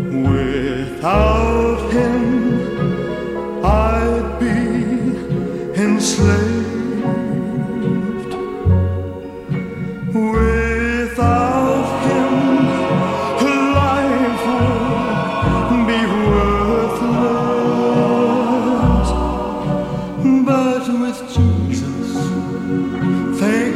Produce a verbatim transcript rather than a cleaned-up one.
Without him, I'd be enslaved. Without him, life would be worthless. But with Jesus, things